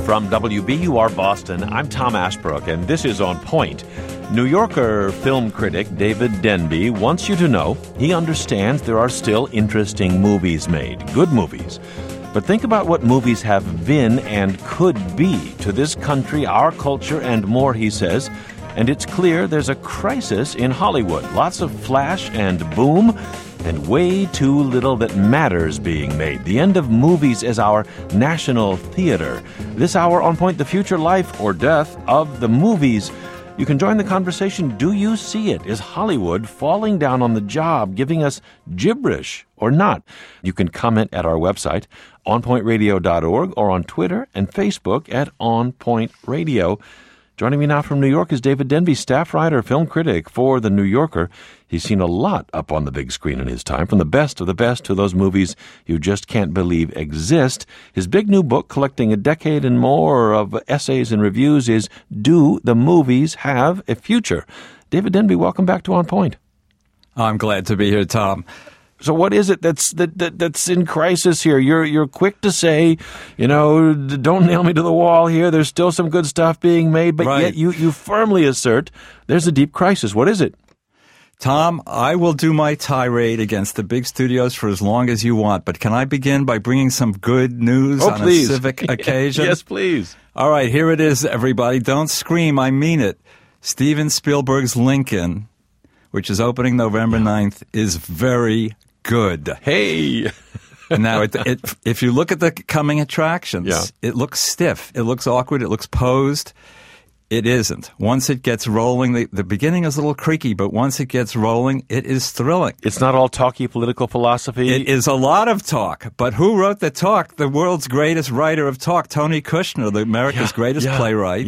From WBUR Boston, I'm Tom Ashbrook, and this is On Point. New Yorker film critic David Denby wants you to know he understands there are still interesting movies made, good movies. But think about what movies have been and could be to this country, our culture, and more, he says. And it's clear there's a crisis in Hollywood. Lots of flash and boom, and way too little that matters being made. The end of movies as our national theater. This hour on Point, the future life or death of the movies. You can join the conversation. Do you see it? Is Hollywood falling down on the job, giving us gibberish or not? You can comment at our website, onpointradio.org, or on Twitter and Facebook at On Point Radio. Joining me now from New York is David Denby, staff writer, film critic for The New Yorker. He's seen a lot up on the big screen in his time, from the best of the best to those movies you just can't believe exist. His big new book, collecting a decade and more of essays and reviews, is Do the Movies Have a Future? David Denby, welcome back to On Point. I'm glad to be here, Tom. So what is it that's in crisis here? You're quick to say, don't nail me to the wall here. There's still some good stuff being made, but Yet you firmly assert there's a deep crisis. What is it? Tom, I will do my tirade against the big studios for as long as you want, but can I begin by bringing some good news a civic occasion? Yes, please. All right, here it is, everybody. Don't scream, I mean it. Steven Spielberg's Lincoln, which is opening November 9th, is very good. Hey! Now, if you look at the coming attractions, It looks stiff. It looks awkward. It looks posed. It isn't. Once it gets rolling, the beginning is a little creaky, but once it gets rolling, it is thrilling. It's not all talky political philosophy? It is a lot of talk. But who wrote the talk? The world's greatest writer of talk, Tony Kushner, America's greatest playwright,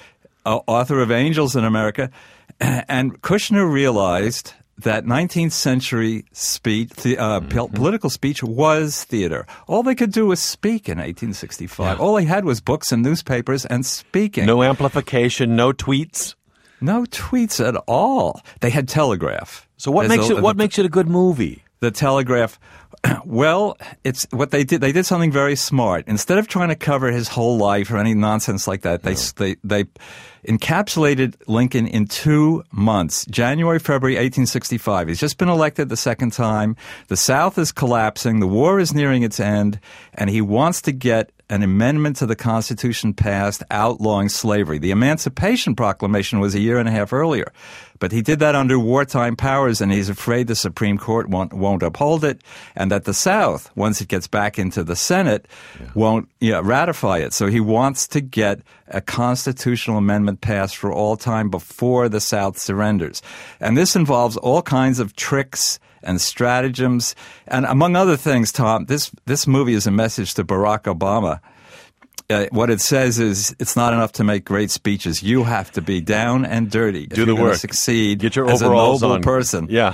author of Angels in America. And Kushner realized that 19th century speech, political speech was theater. All they could do was speak in 1865. Yeah. All they had was books and newspapers and speaking. No amplification, no tweets. No tweets at all. They had telegraph. So what makes it a good movie? The telegraph. Well, it's what they did. They did something very smart. Instead of trying to cover his whole life or any nonsense like that, they encapsulated Lincoln in 2 months, January, February 1865. He's just been elected the second time. The South is collapsing. The war is nearing its end, and he wants to get an amendment to the Constitution passed outlawing slavery. The Emancipation Proclamation was a year and a half earlier, but he did that under wartime powers, and he's afraid the Supreme Court won't uphold it, and that the South, once it gets back into the Senate, won't ratify it. So he wants to get a constitutional amendment passed for all time before the South surrenders. And this involves all kinds of tricks and stratagems. And among other things, Tom, this movie is a message to Barack Obama. What it says is it's not enough to make great speeches. You have to be down and dirty. Do the work. Succeed. Get your as overalls a noble on. person. Yeah.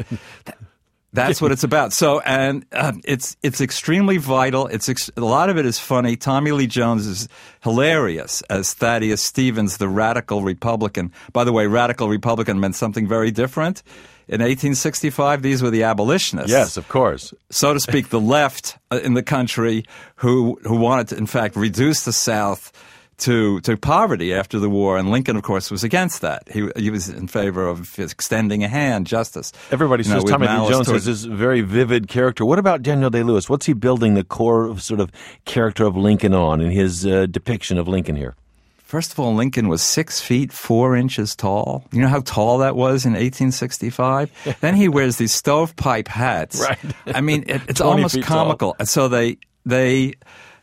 That's what it's about. So, and it's extremely vital. A lot of it is funny. Tommy Lee Jones is hilarious as Thaddeus Stevens, the radical Republican. By the way, radical Republican meant something very different. In 1865, these were the abolitionists. Yes, of course. So to speak, the left in the country who wanted to, in fact, reduce the South to poverty after the war, and Lincoln, of course, was against that. He was in favor of extending a hand, justice. Everybody says Tommy Lee Jones is this very vivid character. What about Daniel Day-Lewis? What's he building the core sort of character of Lincoln on in his depiction of Lincoln here? First of all, Lincoln was 6 feet 4 inches tall. You know how tall that was in 1865? Then he wears these stovepipe hats. Right. I mean, it's almost comical. Tall. So they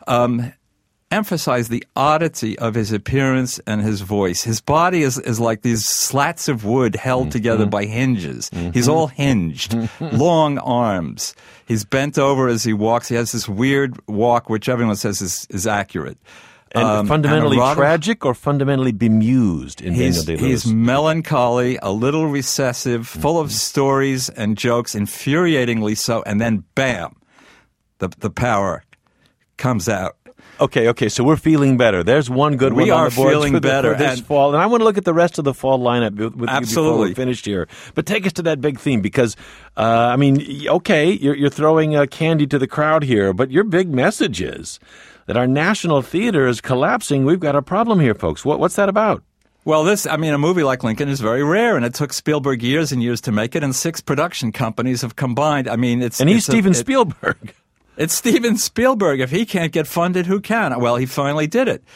emphasize the oddity of his appearance and his voice. His body is like these slats of wood held together by hinges. He's all hinged, long arms. He's bent over as he walks. He has this weird walk, which everyone says is accurate. And fundamentally tragic or fundamentally bemused in Daniel Day-Lewis? He's melancholy, a little recessive, full of stories and jokes, infuriatingly so, and then bam, the power comes out. Okay, so we're feeling better. There's one good one on the board feeling better for this fall. And I want to look at the rest of the fall lineup with you before we're finished here. But take us to that big theme because, you're throwing candy to the crowd here, but your big message is that our national theater is collapsing. We've got a problem here, folks. What's that about? Well, a movie like Lincoln is very rare, and it took Spielberg years and years to make it, and 6 production companies have combined. He's Steven Spielberg. It's Steven Spielberg. If he can't get funded, who can? Well, he finally did it.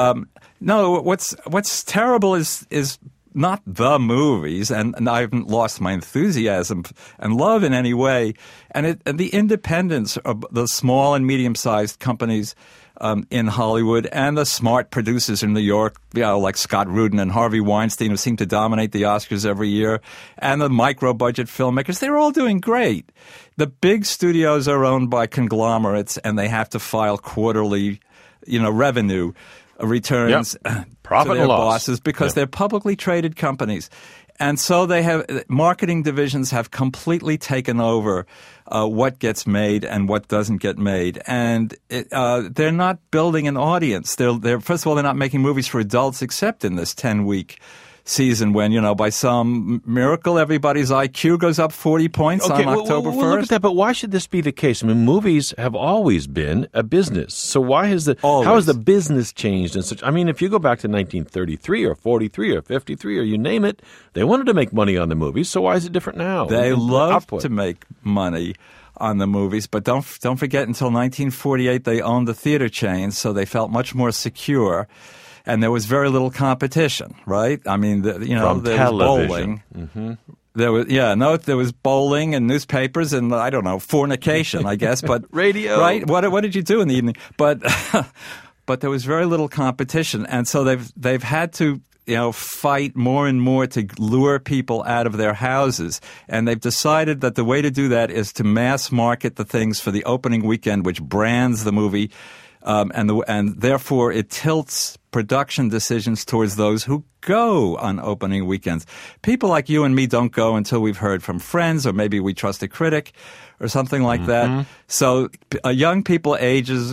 No, what's terrible is not the movies, and I haven't lost my enthusiasm and love in any way, and the independence of the small and medium-sized companies in Hollywood and the smart producers in New York, like Scott Rudin and Harvey Weinstein, who seem to dominate the Oscars every year, and the micro-budget filmmakers, they're all doing great. The big studios are owned by conglomerates, and they have to file quarterly, revenue returns profit to their and loss bosses because they're publicly traded companies. And so marketing divisions have completely taken over what gets made and what doesn't get made. And they're not building an audience. First of all, they're not making movies for adults except in this 10-week season when, by some miracle, everybody's IQ goes up 40 points on October 1st. We'll look at that, but why should this be the case? Movies have always been a business. So how has the business changed in such? If you go back to 1933 or 43 or 53 or you name it, they wanted to make money on the movies. So why is it different now? They love to make money on the movies, but don't forget until 1948 they owned the theater chains, so they felt much more secure. And there was very little competition, right? From there was bowling. Mm-hmm. There was bowling and newspapers and, I don't know, fornication, I guess. But radio. Right? What did you do in the evening? But there was very little competition. And so they've had to, fight more and more to lure people out of their houses. And they've decided that the way to do that is to mass market the things for the opening weekend, which brands the movie. And therefore it tilts production decisions towards those who go on opening weekends. People like you and me don't go until we've heard from friends or maybe we trust a critic or something like that. So young people ages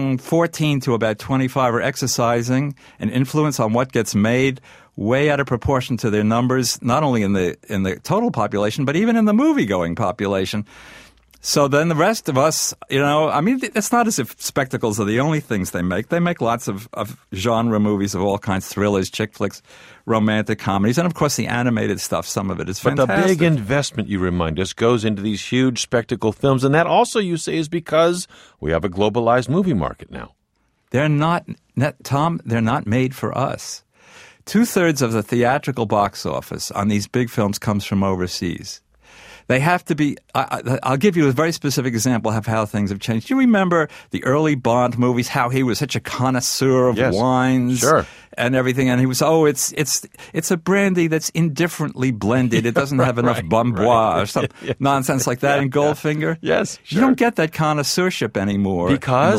14 to about 25 are exercising an influence on what gets made way out of proportion to their numbers, not only in the total population, but even in the movie-going population. So then the rest of us, it's not as if spectacles are the only things they make. They make lots of genre movies of all kinds, thrillers, chick flicks, romantic comedies, and of course the animated stuff, some of it is fantastic. But the big investment, you remind us, goes into these huge spectacle films, and that also, you say, is because we have a globalized movie market now. They're not, Tom, they're not made for us. 2/3 of the theatrical box office on these big films comes from overseas. They have to be I'll give you a very specific example of how things have changed. Do you remember the early Bond movies, how he was such a connoisseur of wines and everything? And he was, it's a brandy that's indifferently blended. It doesn't have enough Bambois or some nonsense like that in Goldfinger. Yes, You don't get that connoisseurship anymore.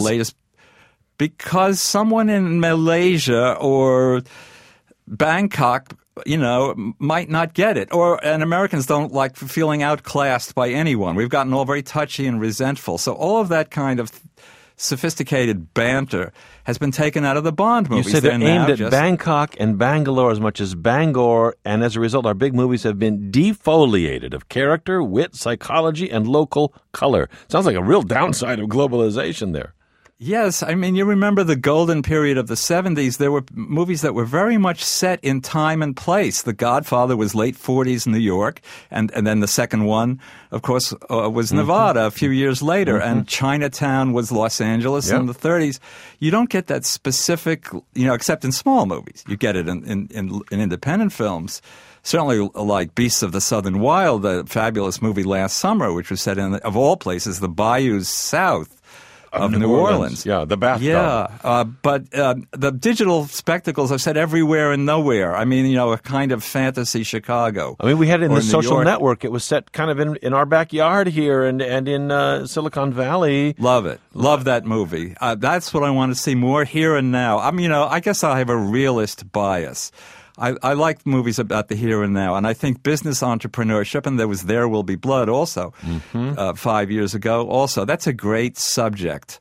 Because someone in Malaysia or Bangkok might not get it. And Americans don't like feeling outclassed by anyone. We've gotten all very touchy and resentful. So all of that kind of sophisticated banter has been taken out of the Bond movies. You say they're aimed at Bangkok and Bangalore as much as Bangor, and as a result, our big movies have been defoliated of character, wit, psychology, and local color. Sounds like a real downside of globalization there. Yes, you remember the golden period of the 70s. There were movies that were very much set in time and place. The Godfather was late 40s New York, and then the second one, of course, was Nevada a few years later, and Chinatown was Los Angeles in the 30s. You don't get that specific, except in small movies. You get it in independent films. Certainly like Beasts of the Southern Wild, the fabulous movie last summer, which was set in, of all places, the bayous south of New Orleans. Yeah, the bathtub. Yeah, but the digital spectacles are set everywhere and nowhere. A kind of fantasy Chicago. We had it in the Social Network. It was set kind of in our backyard here and in Silicon Valley. Love it. Love that movie. That's what I want to see more here and now. I guess I have a realist bias. I like movies about the here and now, and I think business entrepreneurship, and there was There Will Be Blood also 5 years ago also. That's a great subject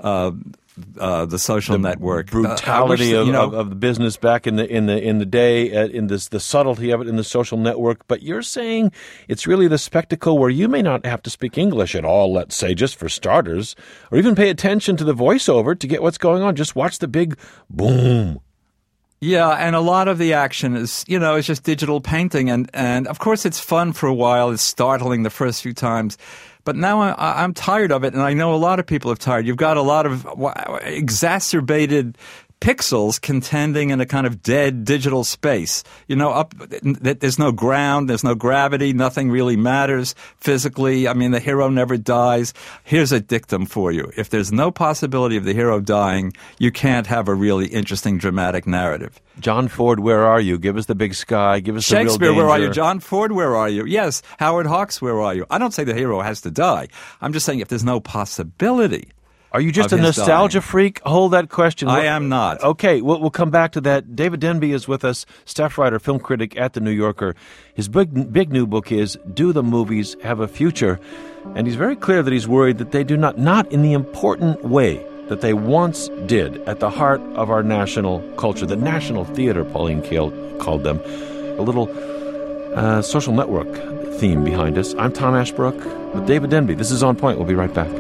the social network, brutality of the business back in the day, the subtlety of it in the social network. But you're saying it's really the spectacle where you may not have to speak English at all, let's say, just for starters, or even pay attention to the voiceover to get what's going on. Just watch the big boom. Yeah, and a lot of the action is just digital painting, and of course it's fun for a while. It's startling the first few times. But now I'm tired of it, and I know a lot of people are tired. You've got a lot of exacerbated pixels contending in a kind of dead digital space. There's no ground, there's no gravity, nothing really matters physically. I mean, the hero never dies. Here's a dictum for you. If there's no possibility of the hero dying, you can't have a really interesting, dramatic narrative. John Ford, where are you? Give us the big sky. Give us the real danger. Shakespeare, where are you? John Ford, where are you? Yes. Howard Hawks, where are you? I don't say the hero has to die. I'm just saying if there's no possibility. Are you just a nostalgia freak? Hold that question. I am not. Okay, we'll come back to that. David Denby is with us, staff writer, film critic at The New Yorker. His big new book is Do the Movies Have a Future? And he's very clear that he's worried that they do not in the important way that they once did at the heart of our national culture, the national theater, Pauline Kael called them. A little social network theme behind us. I'm Tom Ashbrook with David Denby. This is On Point. We'll be right back.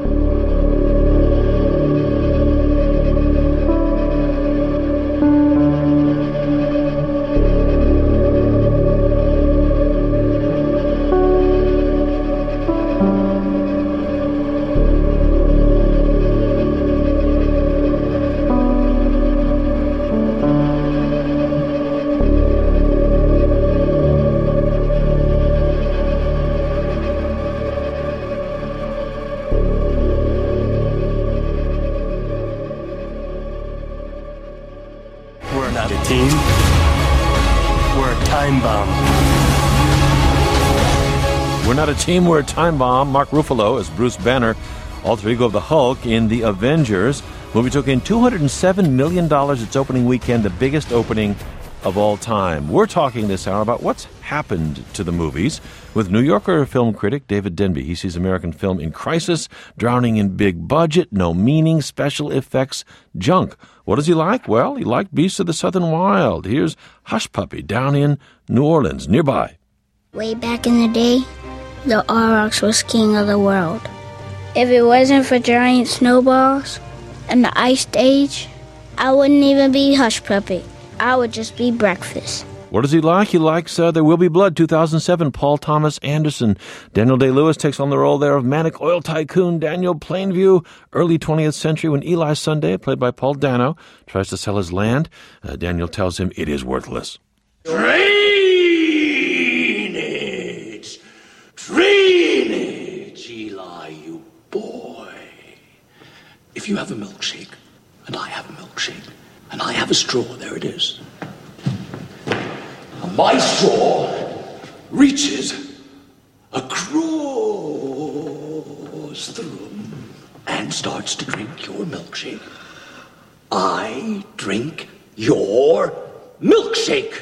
We're not a team, we're a time bomb. Mark Ruffalo as Bruce Banner, alter ego of the Hulk in The Avengers. Movie took in $207 million its opening weekend, the biggest opening of all time. We're talking this hour about what's happened to the movies with New Yorker film critic David Denby. He sees American film in crisis, drowning in big budget, no meaning, special effects, junk. What does he like? Well, he liked Beasts of the Southern Wild. Here's Hush Puppy down in New Orleans, nearby. Way back in the day, the Aurochs was king of the world. If it wasn't for giant snowballs and the Ice Age, I wouldn't even be Hush Puppy. I would just be breakfast. What does he like? He likes There Will Be Blood, 2007, Paul Thomas Anderson. Daniel Day-Lewis takes on the role there of manic oil tycoon Daniel Plainview, early 20th century, when Eli Sunday, played by Paul Dano, tries to sell his land. Daniel tells him it is worthless. Drainage, Eli, you boy. If you have a milkshake, and I have a milkshake, and I have a straw, there it is. And my straw reaches across the room and starts to drink your milkshake. I drink your milkshake.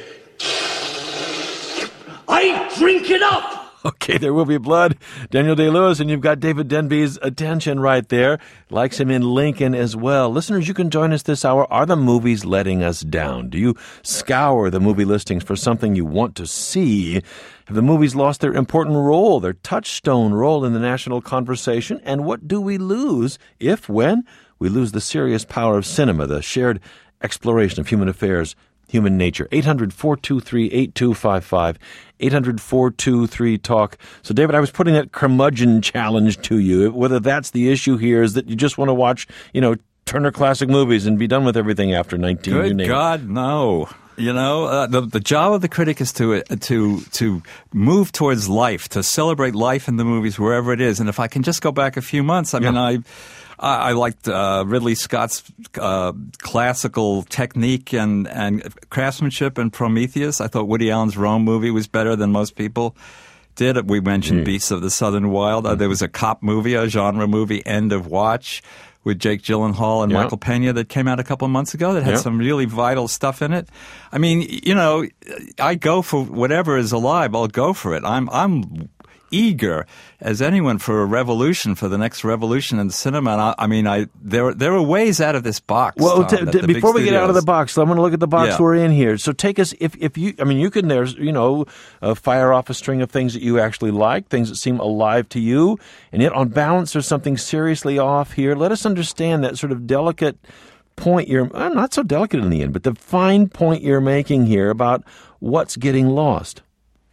I drink it up. Okay, There Will Be Blood. Daniel Day-Lewis, and you've got David Denby's attention right there. Likes him in Lincoln as well. Listeners, you can join us this hour. Are the movies letting us down? Do you scour the movie listings for something you want to see? Have the movies lost their important role, their touchstone role in the national conversation? And what do we lose when we lose the serious power of cinema, the shared exploration of human affairs, human nature? 800-423-8255, 800-423-TALK. So, David, I was putting that curmudgeon challenge to you. Whether that's the issue here is that you just want to watch, Turner Classic Movies and be done with everything after 19. Good God, no. The job of the critic is to move towards life, to celebrate life in the movies wherever it is. And if I can just go back a few months, I liked Ridley Scott's classical technique and craftsmanship in Prometheus. I thought Woody Allen's Rome movie was better than most people did. We mentioned Beasts of the Southern Wild. There was a cop movie, a genre movie, End of Watch, with Jake Gyllenhaal and Michael Pena that came out a couple of months ago that had some really vital stuff in it. I mean, I go for whatever is alive. I'll go for it. I'm eager as anyone for a revolution, for the next revolution in the cinema. And there are ways out of this box. Well, Tom, before we get out of the box, I want to look at the box we're in here. So take us, if you, you can, fire off a string of things that you actually like, things that seem alive to you, and yet on balance there's something seriously off here. Let us understand that sort of delicate point not so delicate in the end, but the fine point you're making here about what's getting lost.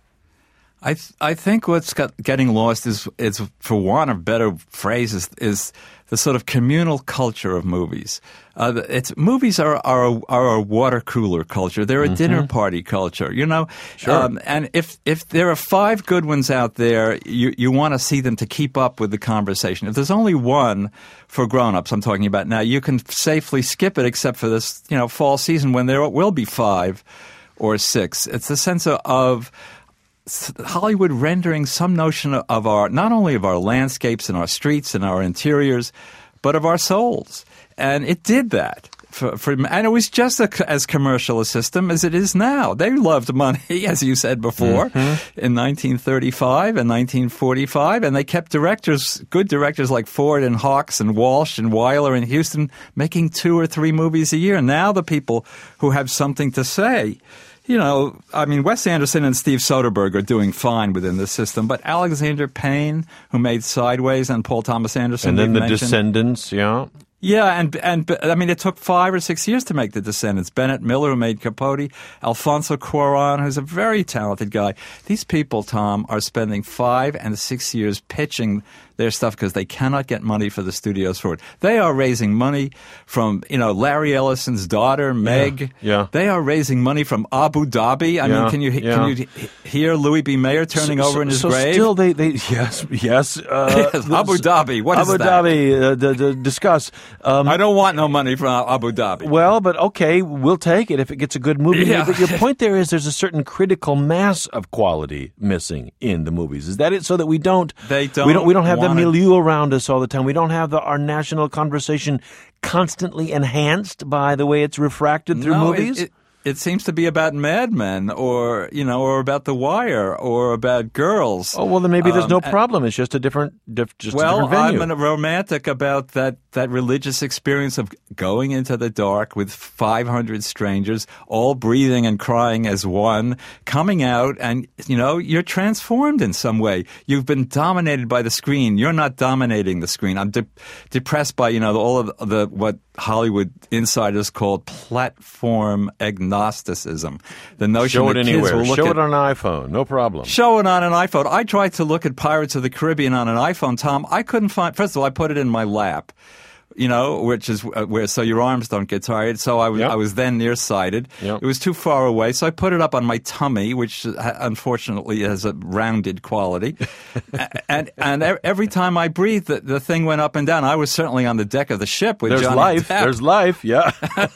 I think what's getting lost is, for want of better phrases, is the sort of communal culture of movies. Movies are a water cooler culture. They're a dinner party culture, Sure. And if there are 5 good ones out there, you want to see them to keep up with the conversation. If there's only one for grown-ups, I'm talking about now, you can safely skip it except for this, fall season when there will be 5 or 6. It's the sense of Hollywood rendering some notion of not only of our landscapes and our streets and our interiors, but of our souls. And it did that. And it was just as commercial a system as it is now. They loved money, as you said before, in 1935 and 1945, and they kept good directors like Ford and Hawks and Walsh and Weiler and Huston making 2 or 3 movies a year. And now the people who have something to say, Wes Anderson and Steve Soderbergh are doing fine within the system, but Alexander Payne, who made Sideways, and Paul Thomas Anderson, and then The Descendants, Yeah, and it took 5 or 6 years to make The Descendants. Bennett Miller, who made Capote, Alfonso Cuarón, who's a very talented guy. These people, Tom, are spending 5 and 6 years pitching their stuff because they cannot get money for the studios for it. They are raising money from, Larry Ellison's daughter, Meg. Yeah. They are raising money from Abu Dhabi. Can you hear Louis B. Mayer turning over in his grave? Still, yes. Abu Dhabi. What is Abu that? Dhabi. Discuss. I don't want no money from Abu Dhabi. Well, but okay, we'll take it if it gets a good movie. Yeah. But your point there is there's a certain critical mass of quality missing in the movies. Is that it? So that we don't have the milieu around us all the time. We don't have our national conversation constantly enhanced by the way it's refracted through movies. It seems to be about Mad Men or about The Wire or about Girls. Oh, well, then maybe there's no problem. It's just a different venue. I'm a romantic about that religious experience of going into the dark with 500 strangers, all breathing and crying as one, coming out, and, you're transformed in some way. You've been dominated by the screen. You're not dominating the screen. I'm depressed by, all of the what Hollywood insiders called platform agnosticism. The notion Show it that anywhere. Kids will look Show it on an iPhone. No problem. Show it on an iPhone. I tried to look at Pirates of the Caribbean on an iPhone, Tom. I couldn't find. First of all, I put it in my lap. Which is where so your arms don't get tired. So I was then nearsighted. Yep. It was too far away, so I put it up on my tummy, which unfortunately has a rounded quality. and every time I breathed, the thing went up and down. I was certainly on the deck of the ship with Johnny Depp. There's life, yeah.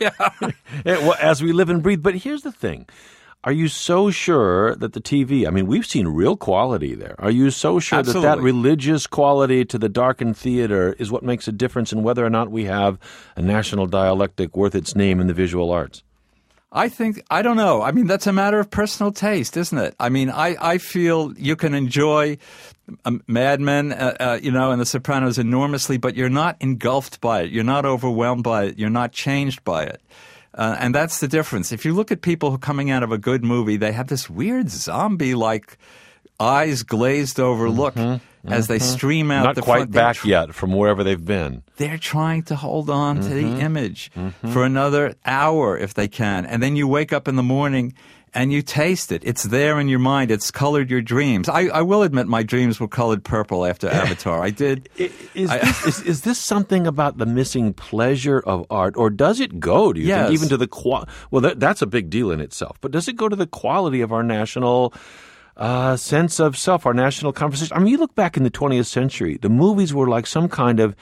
As we live and breathe. But here's the thing. Are you so sure that the TV, we've seen real quality there. Are you so sure Absolutely. that religious quality to the darkened theater is what makes a difference in whether or not we have a national dialectic worth its name in the visual arts? I don't know. That's a matter of personal taste, isn't it? I feel you can enjoy Mad Men, and The Sopranos enormously, but you're not engulfed by it. You're not overwhelmed by it. You're not changed by it. And that's the difference. If you look at people who are coming out of a good movie, they have this weird zombie-like eyes glazed over look as they stream out the front. Not quite back yet from wherever they've been. They're trying to hold on to the image for another hour if they can. And then you wake up in the morning and you taste it. It's there in your mind. It's colored your dreams. I will admit my dreams were colored purple after Avatar. I did. Is this something about the missing pleasure of art, or does it go, do you think, even to the well, that's a big deal in itself, but does it go to the quality of our national sense of self, our national conversation? You look back in the 20th century, the movies were like some kind of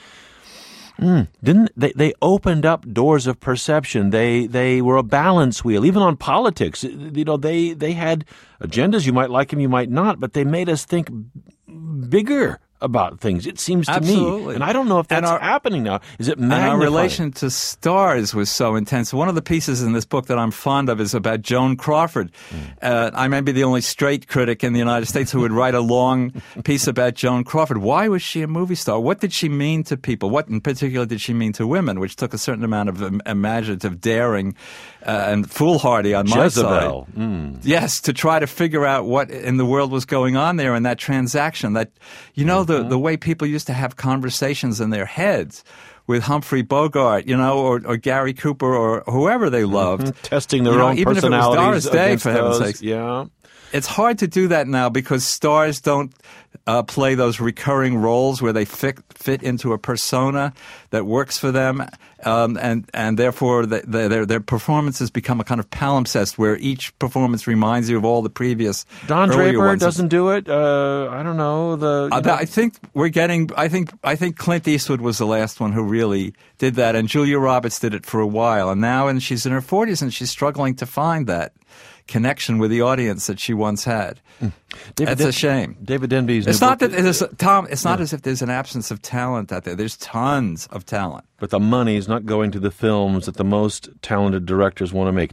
didn't they opened up doors of perception. They were a balance wheel. Even on politics, they had agendas. You might like them, you might not, but they made us think bigger about things, it seems to Absolutely. me. And I don't know if that's happening now. Is it magnifying? And our relation to stars was so intense. One of the pieces in this book that I'm fond of is about Joan Crawford. I may be the only straight critic in the United States who would write a long piece about Joan Crawford. Why was she a movie star? What did she mean to people? What in particular did she mean to women, which took a certain amount of imaginative daring and foolhardy on my Jezebel. side. Yes, to try to figure out what in the world was going on there in that transaction. That, the way people used to have conversations in their heads with Humphrey Bogart, or Gary Cooper or whoever they loved. Testing their own even personalities. If it was Doris Day, for heaven's sake. Yeah. It's hard to do that now because stars don't play those recurring roles where they fit into a persona that works for them, and therefore their performances become a kind of palimpsest where each performance reminds you of all the previous. Don Draper ones. doesn't do it. I don't know. I think we're getting. I think Clint Eastwood was the last one who really did that, and Julia Roberts did it for a while, and now she's in her 40s and she's struggling to find that connection with the audience that she once had. That's a shame. David Denby's It's new not book, that Tom. It's not as if there's an absence of talent out there. There's tons of talent, but the money is not going to the films that the most talented directors want to make.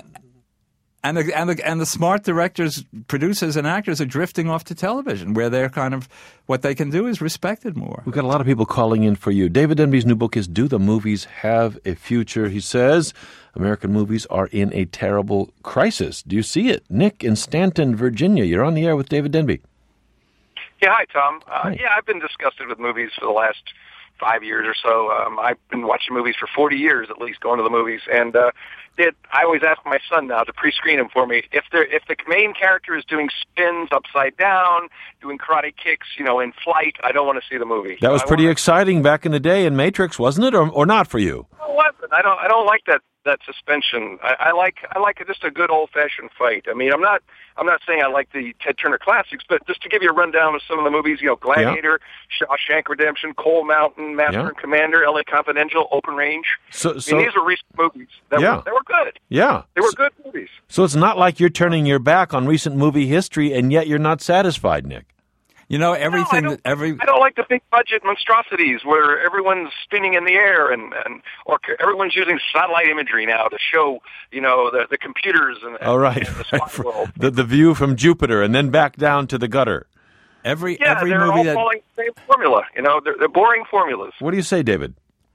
And the smart directors, producers, and actors are drifting off to television, where they're kind of what they can do is respected more. We've got a lot of people calling in for you. David Denby's new book is "Do the Movies Have a Future?" He says American movies are in a terrible crisis. Do you see it? Nick in Stanton, Virginia. You're on the air with David Denby. Yeah, hi, Tom. Hi. Yeah, I've been disgusted with movies for the last 5 years or so. I've been watching movies for 40 years at least, going to the movies, and I always ask my son now to pre-screen them for me. If the main character is doing spins upside down, doing karate kicks, in flight, I don't want to see the movie. That was pretty exciting back in the day in Matrix, wasn't it, or not for you? It wasn't. I don't like that suspension. I like just a good old-fashioned fight. I mean, I'm not saying I like the Ted Turner classics, but just to give you a rundown of some of the movies, Gladiator, Shawshank Redemption, Coal Mountain, Master and Commander, LA Confidential, Open Range. So these are recent movies that were good. Yeah. They were good movies. So it's not like you're turning your back on recent movie history, and yet you're not satisfied, Nick. Everything. No, I don't like the big budget monstrosities where everyone's spinning in the air or everyone's using satellite imagery now to show, the computers and right. And the spy world. The view from Jupiter and then back down to the gutter. Every they're movie all following the same formula. They're boring formulas. What do you say, David?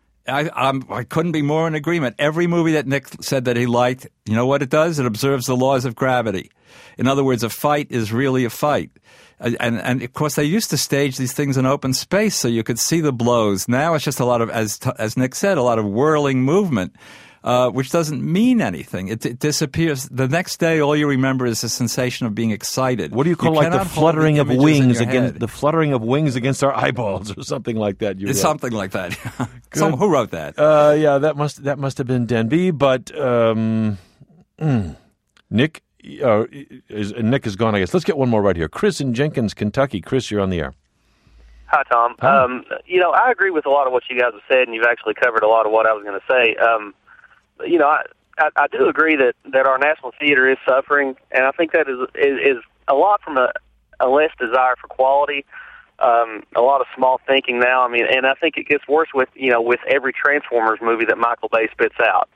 I couldn't be more in agreement. Every movie that Nick said that he liked, you know what it does? It observes the laws of gravity. In other words, a fight is really a fight. And of course, they used to stage these things in open space so you could see the blows. Now it's just a lot of, as Nick said, a lot of whirling movement, which doesn't mean anything. It disappears. The next day, all you remember is the sensation of being excited. What do you call the fluttering of wings against our eyeballs, or something like that? It's something like that. Who wrote that? Yeah, that must have been Denby. But Nick. Nick is gone, I guess. Let's get one more right here. Chris in Jenkins, Kentucky. Chris, you're on the air. Hi, Tom. Hi. I agree with a lot of what you guys have said, and you've actually covered a lot of what I was going to say. I do agree that our national theater is suffering, and I think that is a lot from a less desire for quality, a lot of small thinking now. I mean, and I think it gets worse with every Transformers movie that Michael Bay spits out.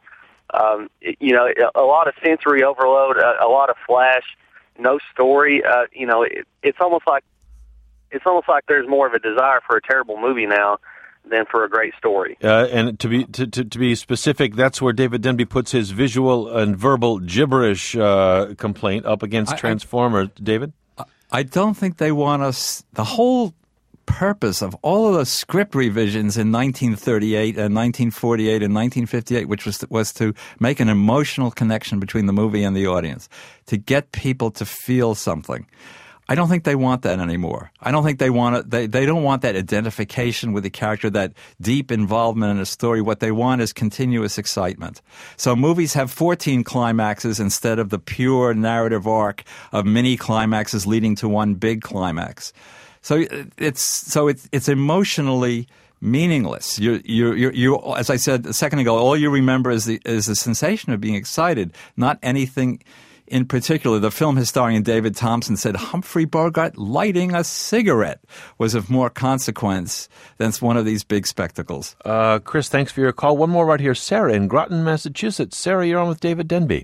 A lot of sensory overload, a lot of flash, no story. It's almost like there's more of a desire for a terrible movie now than for a great story. And to be specific, that's where David Denby puts his visual and verbal gibberish complaint up against Transformers. David? I don't think they want us. The whole purpose of all of the script revisions in 1938 and 1948 and 1958, which was to make an emotional connection between the movie and the audience, to get people to feel something. I don't think they want that anymore. I don't think they want it. They don't want that identification with the character, that deep involvement in a story. What they want is continuous excitement. So movies have 14 climaxes instead of the pure narrative arc of mini climaxes leading to one big climax. So it's emotionally meaningless. You as I said a second ago, all you remember is the sensation of being excited, not anything in particular, the film historian David Thompson said Humphrey Bogart lighting a cigarette was of more consequence than one of these big spectacles. Chris, thanks for your call. One more right here. Sarah in Groton, Massachusetts. Sarah, you're on with David Denby.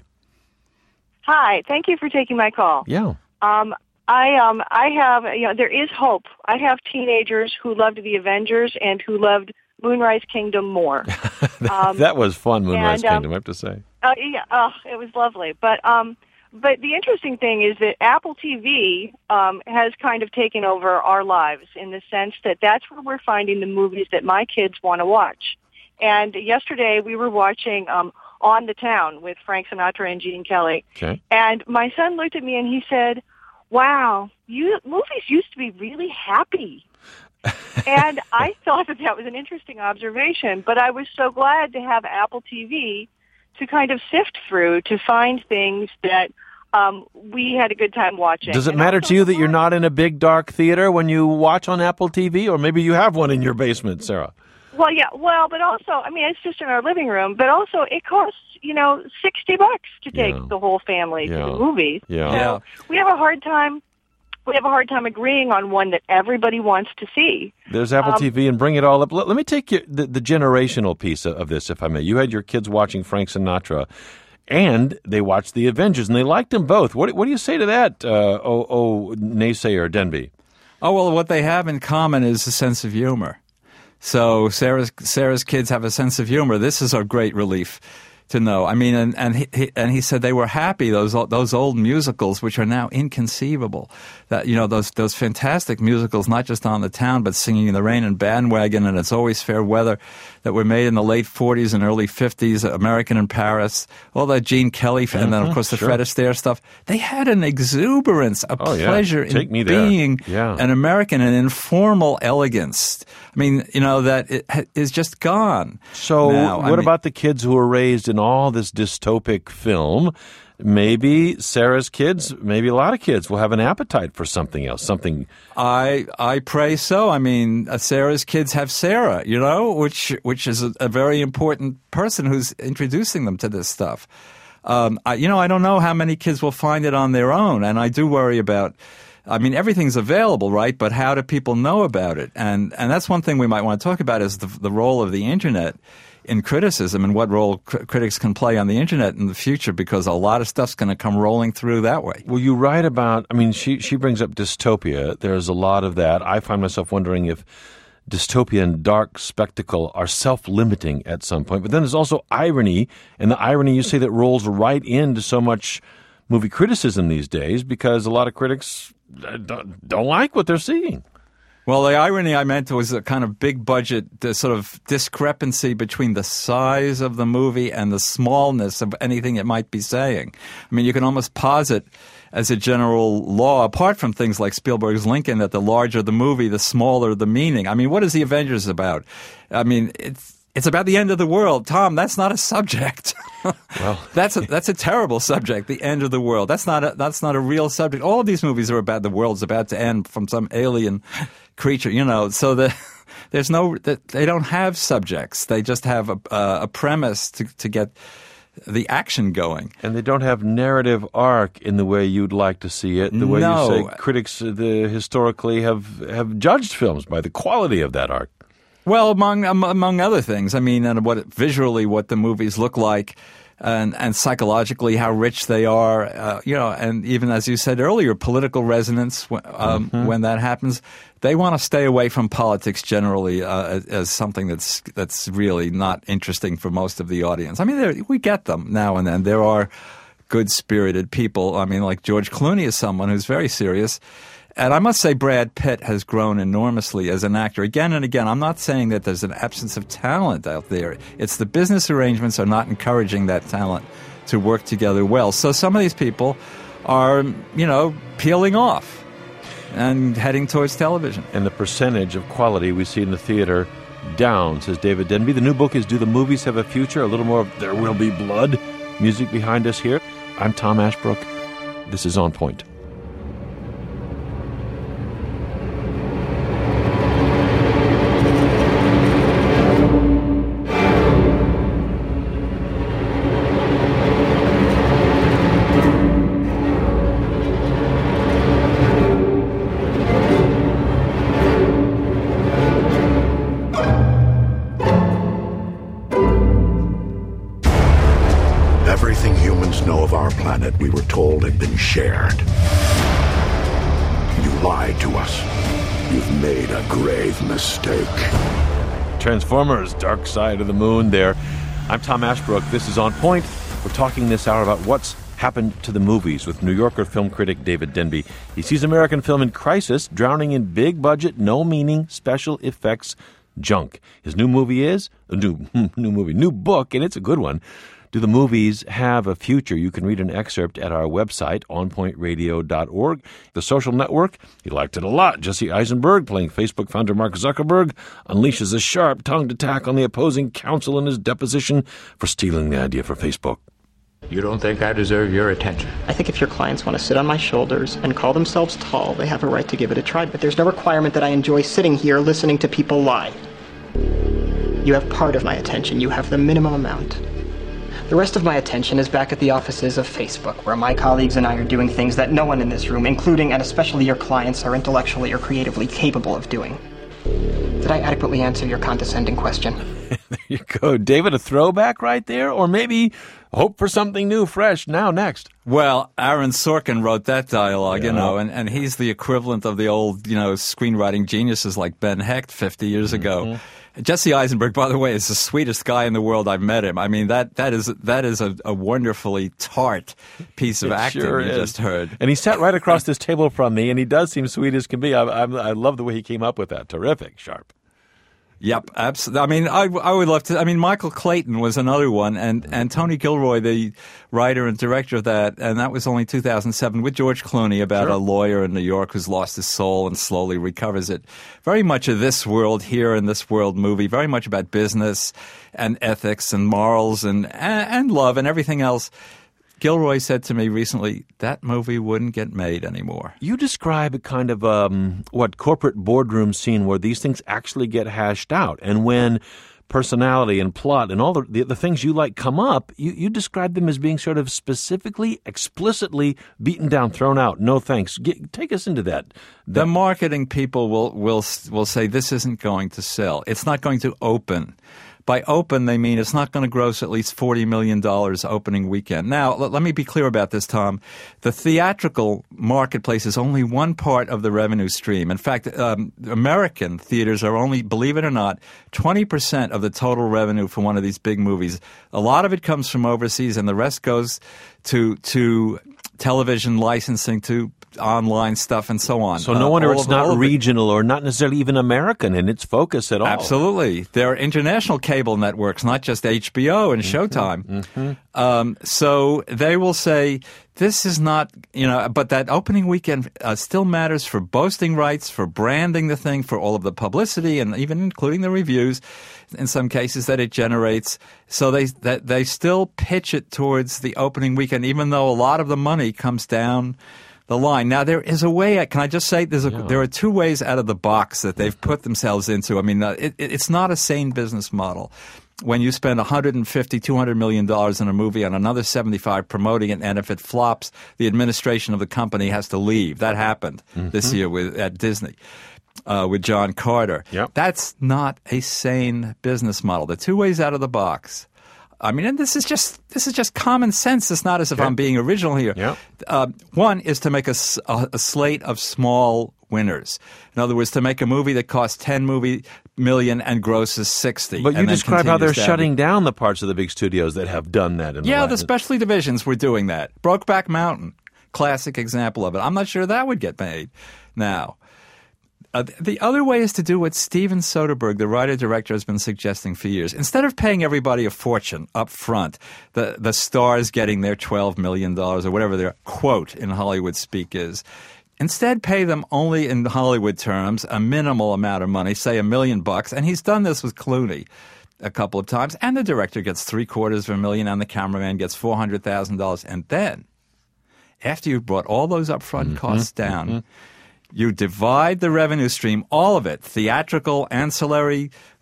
Hi, thank you for taking my call. Yeah. I have, there is hope. I have teenagers who loved The Avengers and who loved Moonrise Kingdom more. That was fun, Moonrise Kingdom, I have to say. It was lovely. But the interesting thing is that Apple TV has kind of taken over our lives in the sense that that's where we're finding the movies that my kids want to watch. And yesterday we were watching On the Town with Frank Sinatra and Gene Kelly. Okay. And my son looked at me and he said, wow, movies used to be really happy. And I thought that was an interesting observation, but I was so glad to have Apple TV to kind of sift through to find things that we had a good time watching. Does it matter to you that you're not in a big, dark theater when you watch on Apple TV? Or maybe you have one in your basement, Sarah? Well, yeah. Well, but also, I mean, it's just in our living room. But also, it costs, $60 to take the whole family to the movies. Yeah. So we have a hard time. We have a hard time agreeing on one that everybody wants to see. There's Apple TV, and bring it all up. Let me take the generational piece of this, if I may. You had your kids watching Frank Sinatra, and they watched The Avengers, and they liked them both. What do you say to that, naysayer Denby? Oh, well, what they have in common is a sense of humor. So Sarah's kids have a sense of humor. This is a great relief to know. I mean, and he said they were happy, those old musicals, which are now inconceivable. That, those fantastic musicals, not just On the Town, but Singing in the Rain and Bandwagon and It's Always Fair Weather, that were made in the late 40s and early 50s, American in Paris, all that Gene Kelly, and then, of course, the Fred Astaire stuff. They had an exuberance, a pleasure in being an American, an informal elegance. I mean, that it is just gone. So what about the kids who were raised in all this dystopic film? Maybe Sarah's kids, maybe a lot of kids will have an appetite for something else, I pray so. I mean, Sarah's kids have Sarah, which is a very important person who's introducing them to this stuff. I don't know how many kids will find it on their own, and I do worry about. I mean, everything's available, right? But how do people know about it? And that's one thing we might want to talk about is the role of the Internet in criticism and what role critics can play on the Internet in the future, because a lot of stuff's going to come rolling through that way. Well, you write about, she brings up dystopia. There's a lot of that. I find myself wondering if dystopia and dark spectacle are self-limiting at some point. But then there's also irony, and the irony you say that rolls right into so much movie criticism these days, because a lot of critics don't like what they're seeing. Well, the irony I meant was a kind of big budget, the sort of discrepancy between the size of the movie and the smallness of anything it might be saying. I mean, you can almost posit as a general law, apart from things like Spielberg's Lincoln, that the larger the movie, the smaller the meaning. I mean, what is The Avengers about? I mean, it's about the end of the world. Tom, that's not a subject. Well, that's a terrible subject, the end of the world. That's not a real subject. All of these movies are about the world's about to end from some alien creature, so they don't have subjects. They just have a premise to get the action going. And they don't have narrative arc in the way you'd like to see it, the way you say critics historically have judged films by the quality of that arc. Well, among other things, I mean, and visually what the movies look like, and psychologically how rich they are, and even as you said earlier, political resonance when that happens. They want to stay away from politics generally as something that's really not interesting for most of the audience. I mean, we get them now and then. There are good-spirited people. I mean, like George Clooney is someone who's very serious. And I must say Brad Pitt has grown enormously as an actor. Again and again, I'm not saying that there's an absence of talent out there. It's the business arrangements are not encouraging that talent to work together well. So some of these people are, peeling off and heading towards television. And the percentage of quality we see in the theater down, says David Denby. The new book is Do the Movies Have a Future? A little more of There Will Be Blood music behind us here. I'm Tom Ashbrook. This is On Point. Everything humans know of our planet, we were told, had been shared. You lied to us. You've made a grave mistake. Transformers, Dark Side of the Moon there. I'm Tom Ashbrook. This is On Point. We're talking this hour about what's happened to the movies with New Yorker film critic David Denby. He sees American film in crisis, drowning in big-budget, no-meaning special effects junk. His new movie is a new book, and it's a good one. Do the movies have a future? You can read an excerpt at our website, onpointradio.org. The Social Network, he liked it a lot. Jesse Eisenberg, playing Facebook founder Mark Zuckerberg, unleashes a sharp-tongued attack on the opposing counsel in his deposition for stealing the idea for Facebook. You don't think I deserve your attention? I think if your clients want to sit on my shoulders and call themselves tall, they have a right to give it a try, but there's no requirement that I enjoy sitting here listening to people lie. You have part of my attention. You have the minimum amount. The rest of my attention is back at the offices of Facebook, where my colleagues and I are doing things that no one in this room, including and especially your clients, are intellectually or creatively capable of doing. Did I adequately answer your condescending question? There you go. David, a throwback right there? Or maybe hope for something new, fresh, now, next. Well, Aaron Sorkin wrote that dialogue, and he's the equivalent of the old, screenwriting geniuses like Ben Hecht 50 years ago. Jesse Eisenberg, by the way, is the sweetest guy in the world. I've met him. I mean, that is a wonderfully tart piece of acting sure you just heard. And he sat right across this table from me, and he does seem sweet as can be. I love the way he came up with that. Terrific, sharp. Yep, absolutely. I mean, I would love to. I mean, Michael Clayton was another one, and Tony Gilroy, the writer and director of that, and that was only 2007 with George Clooney about a lawyer in New York who's lost his soul and slowly recovers it. Very much of this world here in this world movie, very much about business and ethics and morals and love and everything else. Gilroy said to me recently, that movie wouldn't get made anymore. You describe a kind of, corporate boardroom scene where these things actually get hashed out. And when personality and plot and all the things you like come up, you describe them as being sort of specifically, explicitly beaten down, thrown out. No thanks. Take us into that. The marketing people will say this isn't going to sell. It's not going to open. By open, they mean it's not going to gross at least $40 million opening weekend. Now, let me be clear about this, Tom. The theatrical marketplace is only one part of the revenue stream. In fact, American theaters are only, believe it or not, 20% of the total revenue for one of these big movies. A lot of it comes from overseas, and the rest goes to television licensing, to online stuff and so on. So no wonder it's not regional or not necessarily even American in its focus at all. Absolutely. There are international cable networks, not just HBO and Showtime. So they will say, this is not, but that opening weekend still matters for boasting rights, for branding the thing, for all of the publicity, and even including the reviews in some cases that it generates. So they still pitch it towards the opening weekend, even though a lot of the money comes down the line. Now, there is a way, can I just say, there are two ways out of the box that they've put themselves into. I mean, it's not a sane business model. When you spend $150, $200 million in a movie and another 75 promoting it, and if it flops, the administration of the company has to leave. That happened this year at Disney. With John Carter. Yep. That's not a sane business model. The two ways out of the box. I mean, and this is just common sense. It's not as if I'm being original here. Yep. One is to make a slate of small winners. In other words, to make a movie that costs $10 million and grosses $60. But you describe how they're shutting down the parts of the big studios that have done that. The specialty divisions were doing that. Brokeback Mountain, classic example of it. I'm not sure that would get made now. The other way is to do what Steven Soderbergh, the writer-director, has been suggesting for years. Instead of paying everybody a fortune up front, the stars getting their $12 million or whatever their quote in Hollywood speak is, instead pay them only in Hollywood terms a minimal amount of money, say $1 million. And he's done this with Clooney a couple of times. And the director gets $750,000 and the cameraman gets $400,000. And then, after you've brought all those upfront costs down, you divide the revenue stream, all of it, theatrical, ancillary,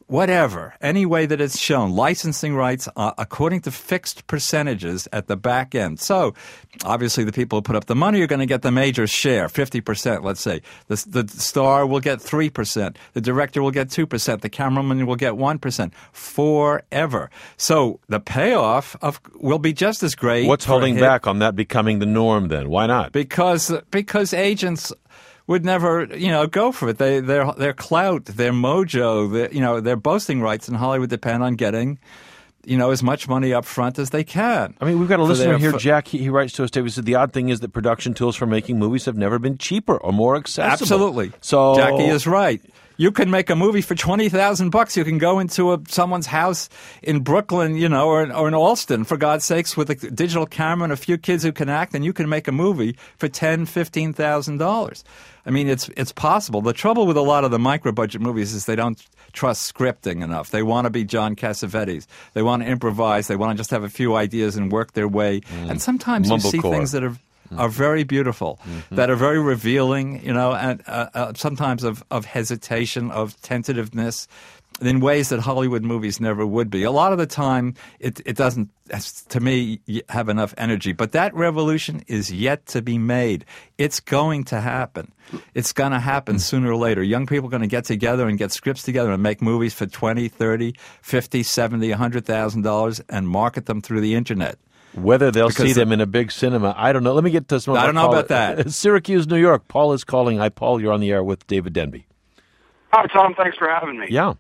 whatever, any way that it's shown, licensing rights according to fixed percentages at the back end. So, obviously, the people who put up the money are going to get the major share, 50%, let's say. The star will get 3%. The director will get 2%. The cameraman will get 1%. Forever. So, the payoff will be just as great. What's holding back on that becoming the norm then? Why not? Because agents would never, go for it. Their clout, their mojo, their boasting rights in Hollywood depend on getting, as much money up front as they can. I mean, we've got a listener here, Jack. He writes to us, David, said the odd thing is that production tools for making movies have never been cheaper or more accessible. Absolutely. So Jackie is right. You can make a movie for $20,000. You can go into someone's house in Brooklyn, or in Alston, for God's sakes, with a digital camera and a few kids who can act, and you can make a movie for $10,000, $15,000. I mean, it's possible. The trouble with a lot of the micro-budget movies is they don't trust scripting enough. They want to be John Cassavetes. They want to improvise. They want to just have a few ideas and work their way. And sometimes you see things that are very beautiful, that are very revealing, and sometimes of hesitation, of tentativeness, in ways that Hollywood movies never would be. A lot of the time, it doesn't, to me, have enough energy. But that revolution is yet to be made. It's going to happen. It's going to happen sooner or later. Young people are going to get together and get scripts together and make movies for $20, $30, $50, $70, $100,000 and market them through the internet. Whether they'll see them in a big cinema, I don't know. Let me get to some. I don't know about that. Syracuse, New York. Paul is calling. Hi, Paul. You're on the air with David Denby. Hi, Tom. Thanks for having me. Yeah.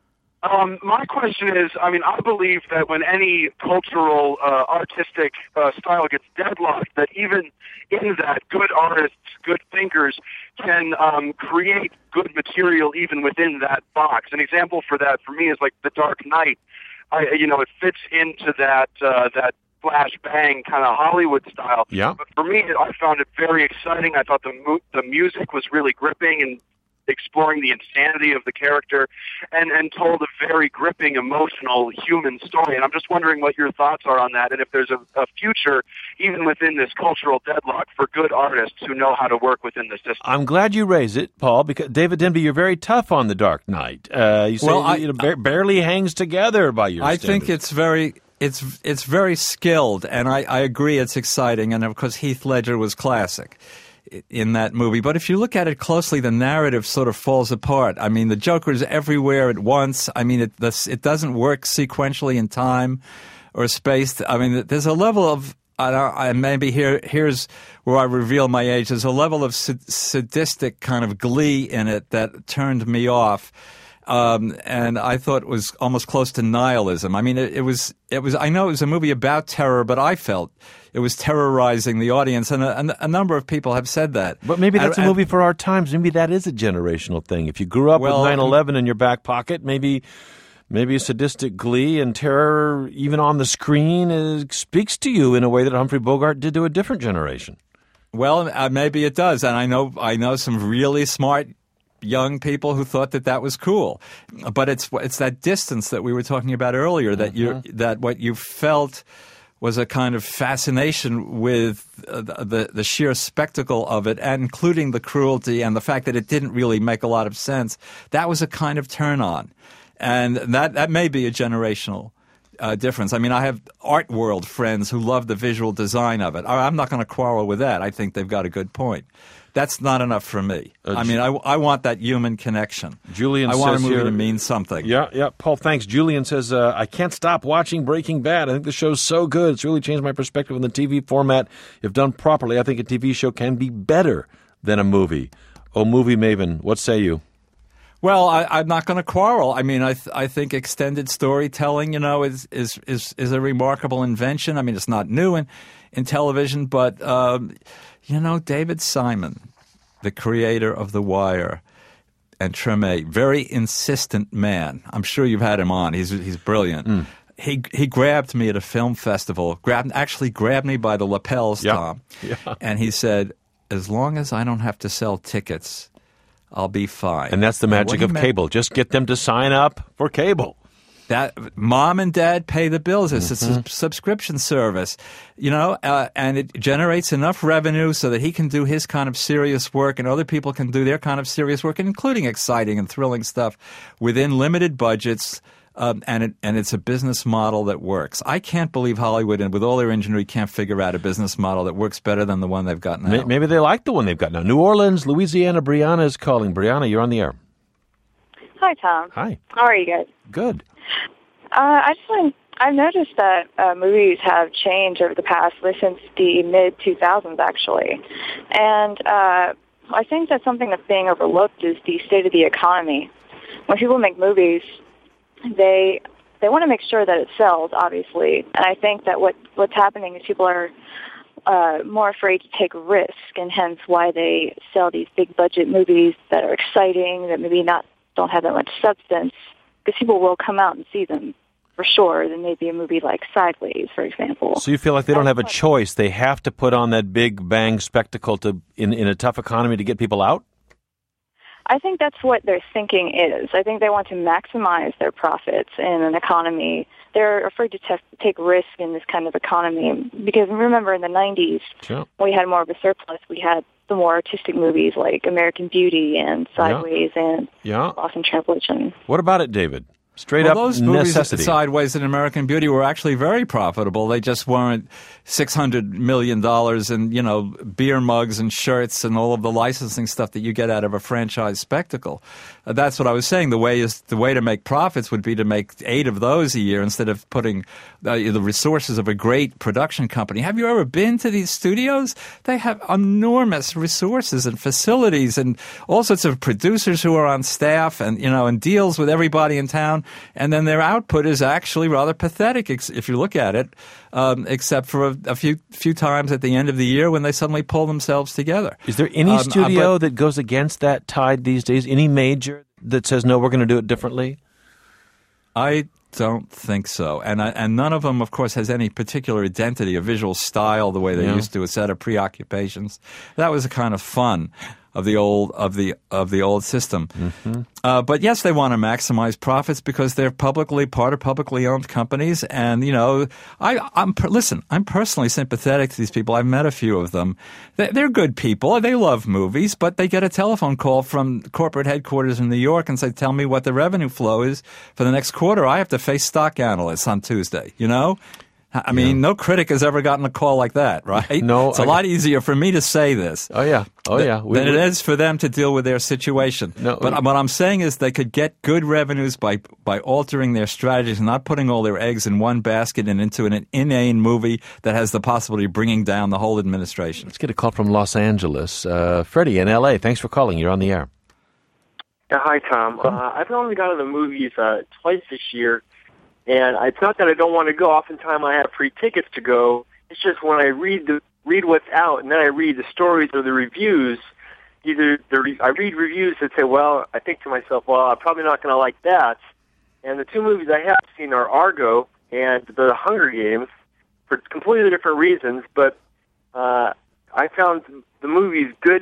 My question is, I believe that when any cultural, artistic style gets deadlocked, that even in that, good artists, good thinkers can create good material even within that box. An example for that, for me, is like The Dark Knight. It fits into that flash bang kind of Hollywood style. Yeah. But for me, I found it very exciting. I thought the music was really gripping and exploring the insanity of the character and told a very gripping, emotional, human story. And I'm just wondering what your thoughts are on that, and if there's a future, even within this cultural deadlock, for good artists who know how to work within the system. I'm glad you raised it, Paul, because David Denby, you're very tough on The Dark Knight. You say barely hangs together by your standards. I think it's very skilled, and I agree it's exciting, and of course Heath Ledger was classic in that movie. But if you look at it closely, the narrative sort of falls apart. I mean, the Joker's everywhere at once. I mean, it doesn't work sequentially in time or space. I mean, there's a level of, maybe here's where I reveal my age, there's a level of sadistic kind of glee in it that turned me off. And I thought it was almost close to nihilism. I mean, it was. I know it was a movie about terror, but I felt it was terrorizing the audience, and a number of people have said that. But maybe that's a movie for our times. Maybe that is a generational thing. If you grew up with 9/11 in your back pocket, maybe sadistic glee and terror, even on the screen, speaks to you in a way that Humphrey Bogart did to a different generation. Well, maybe it does, and I know some really smart young people who thought that was cool, but it's that distance that we were talking about earlier, that that what you felt was a kind of fascination with the sheer spectacle of it, and including the cruelty and the fact that it didn't really make a lot of sense. That was a kind of turn on, and that may be a generational difference. I mean, I have art world friends who love the visual design of it. I'm not going to quarrel with that. I think they've got a good point. That's not enough for me. I mean, I want that human connection. Julian I want a movie here, to mean something. Yeah. Paul, thanks. Julian says, I can't stop watching Breaking Bad. I think the show's so good. It's really changed my perspective on the TV format. If done properly, I think a TV show can be better than a movie. Oh, movie maven, what say you? Well, I'm not going to quarrel. I mean, I think extended storytelling, is a remarkable invention. I mean, it's not new in television, but David Simon, the creator of The Wire, and Treme, very insistent man. I'm sure you've had him on. He's brilliant. He grabbed me at a film festival. Actually grabbed me by the lapels, Tom. Yeah. And he said, "As long as I don't have to sell tickets, I'll be fine." And that's the magic of cable. Just get them to sign up for cable. That mom and dad pay the bills. It's a subscription service, and it generates enough revenue so that he can do his kind of serious work and other people can do their kind of serious work, including exciting and thrilling stuff within limited budgets. And it's a business model that works. I can't believe Hollywood, and with all their ingenuity, can't figure out a business model that works better than the one they've got now. Maybe they like the one they've got now. New Orleans, Louisiana, Brianna is calling. Brianna, you're on the air. Hi, Tom. Hi. How are you guys? Good. I've noticed that movies have changed over the past, since the mid-2000s, actually. And I think that something that's being overlooked is the state of the economy. When people make movies, they want to make sure that it sells, obviously. And I think that what's happening is people are more afraid to take risk, and hence why they sell these big-budget movies that are exciting, that maybe don't have that much substance, because people will come out and see them for sure than maybe a movie like Sideways, for example. So you feel like they don't have a choice. They have to put on that big bang spectacle in a tough economy to get people out? I think that's what their thinking is. I think they want to maximize their profits in an economy. They're afraid to take risk in this kind of economy. Because remember, in the 90s, we had more of a surplus. We had the more artistic movies like American Beauty and Sideways and Lost in Translation. What about it, David? Straight up those necessity. Movies, Sideways and American Beauty, were actually very profitable. They just weren't $600 million in, beer mugs and shirts and all of the licensing stuff that you get out of a franchise spectacle. That's what I was saying. The way to make profits would be to make 8 of those a year instead of putting the resources of a great production company. Have you ever been to these studios? They have enormous resources and facilities and all sorts of producers who are on staff and deals with everybody in town. And then their output is actually rather pathetic if you look at it, except for a few times at the end of the year when they suddenly pull themselves together. Is there any studio that goes against that tide these days? Any major that says, no, we're going to do it differently? I don't think so. And none of them, of course, has any particular identity, a visual style the way they used to, a set of preoccupations. That was a kind of fun of the old system. But yes, they want to maximize profits because they're part of publicly owned companies. And I'm personally sympathetic to these people. I've met a few of them. They're good people. They love movies, but they get a telephone call from corporate headquarters in New York and say, "Tell me what the revenue flow is for the next quarter." I have to face stock analysts on Tuesday. I mean, no critic has ever gotten a call like that, right? No. It's a lot easier for me to say this. Than it is for them to deal with their situation. But what I'm saying is they could get good revenues by altering their strategies and not putting all their eggs in one basket and into an inane movie that has the possibility of bringing down the whole administration. Let's get a call from Los Angeles. Freddie in L.A., thanks for calling. You're on the air. Yeah, hi, Tom. I've only gone to the movies twice this year. And it's not that I don't want to go. Oftentimes I have free tickets to go. It's just when I read what's out and then I read the stories or the reviews, I read reviews that say, well, I think to myself, well, I'm probably not going to like that. And the 2 movies I have seen are Argo and The Hunger Games for completely different reasons. But I found the movies good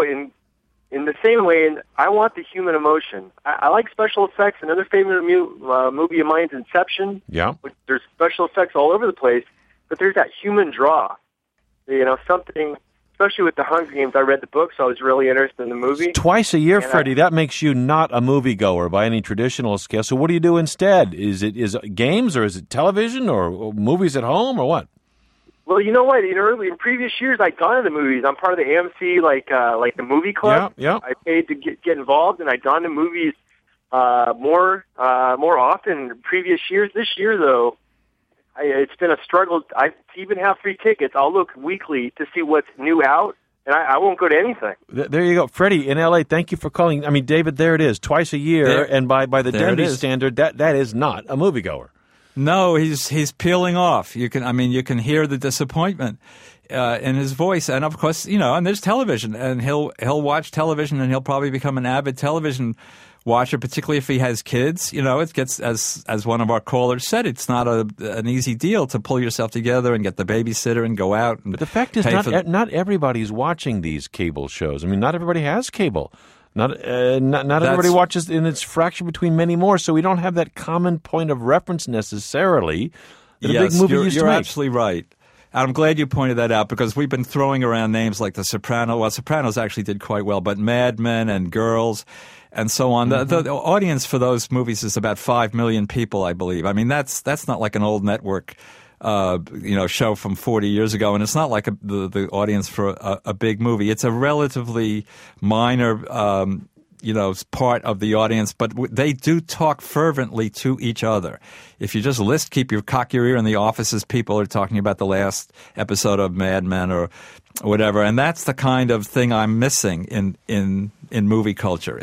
in the same way, and I want the human emotion. I like special effects. Another favorite movie of mine is Inception. Yeah. There's special effects all over the place, but there's that human draw. Something, especially with The Hunger Games, I read the book, so I was really interested in the movie. It's twice a year, Freddie. That makes you not a moviegoer by any traditional scale. So what do you do instead? Is it games, or is it television, or movies at home, or what? Well, you know what? In previous years, I'd gone to the movies. I'm part of the AMC, like the movie club. Yeah. I paid to get involved, and I'd gone to movies more often in previous years. This year, though, it's been a struggle. To even have free tickets, I'll look weekly to see what's new out, and I won't go to anything. There you go. Freddie in L.A., thank you for calling. I mean, David, there it is, twice a year, and by the Denby standard, that is not a moviegoer. No, he's peeling off. You can hear the disappointment in his voice, and of course, and there's television, and he'll watch television, and he'll probably become an avid television watcher, particularly if he has kids. It gets, as one of our callers said, it's not an easy deal to pull yourself together and get the babysitter and go out. And but the fact is, not everybody's watching these cable shows. I mean, not everybody has cable. Not everybody watches, and it's fractured between many more, so we don't have that common point of reference necessarily that a big movie used to make. You're absolutely right. And I'm glad you pointed that out because we've been throwing around names like The Sopranos. Well, Sopranos actually did quite well, but Mad Men and Girls and so on. The audience for those movies is about 5 million people, I believe. I mean, that's not like an old network show from 40 years ago, and it's not like the audience for a big movie. It's a relatively minor part of the audience, but they do talk fervently to each other. If you just cock your ear in the office as people are talking about the last episode of Mad Men or whatever, and that's the kind of thing I'm missing in movie culture.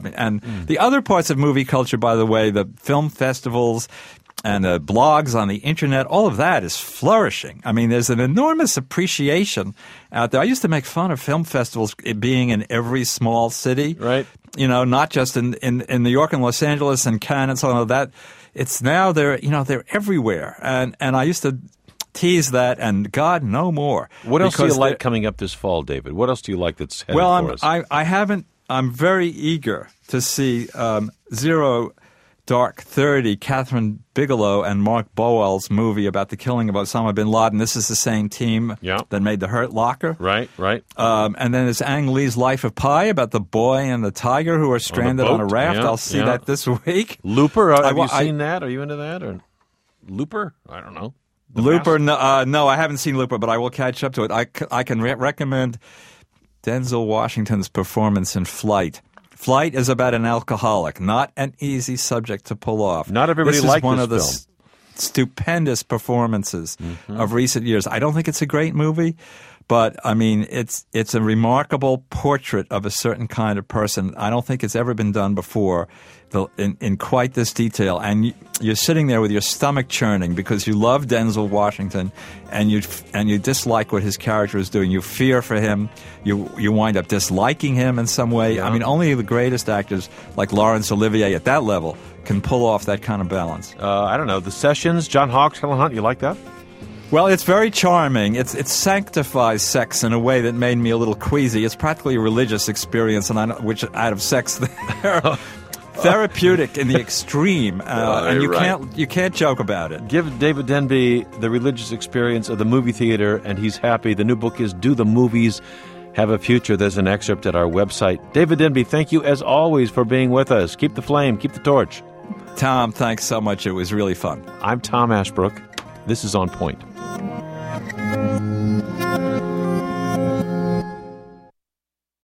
The other parts of movie culture, by the way, the film festivals and blogs on the internet, all of that is flourishing. I mean, there's an enormous appreciation out there. I used to make fun of film festivals being in every small city. Right. Not just in New York and Los Angeles and Cannes and so on. That it's now they're everywhere. And I used to tease that, and God, no more. What else do you like coming up this fall, David? What else do you like that's headed for us? I haven't. I'm very eager to see Zero Dark 30, Catherine Bigelow and Mark Boal's movie about the killing of Osama bin Laden. This is the same team that made The Hurt Locker. Right. And then there's Ang Lee's Life of Pi about the boy and the tiger who are stranded on a raft. I'll see that this week. Looper, have you seen that? Are you into that? Or Looper? I don't know. Looper, no, I haven't seen Looper, but I will catch up to it. I can recommend Denzel Washington's performance in Flight. Flight is about an alcoholic, not an easy subject to pull off. Not everybody likes this film. This is one of the stupendous performances of recent years. I don't think it's a great movie, but I mean, it's a remarkable portrait of a certain kind of person. I don't think it's ever been done before in quite this detail. And you're sitting there with your stomach churning because you love Denzel Washington and you dislike what his character is doing. You fear for him. You wind up disliking him in some way. Yeah. I mean, only the greatest actors like Laurence Olivier at that level can pull off that kind of balance. I don't know. The Sessions, John Hawkes, Helen Hunt, you like that? Well, it's very charming. It sanctifies sex in a way that made me a little queasy. It's practically a religious experience, which out of sex they're therapeutic in the extreme, and you can't joke about it. Give David Denby the religious experience of the movie theater, and he's happy. The new book is Do the Movies Have a Future? There's an excerpt at our website. David Denby, thank you as always for being with us. Keep the flame, keep the torch. Tom, thanks so much. It was really fun. I'm Tom Ashbrook. This is On Point.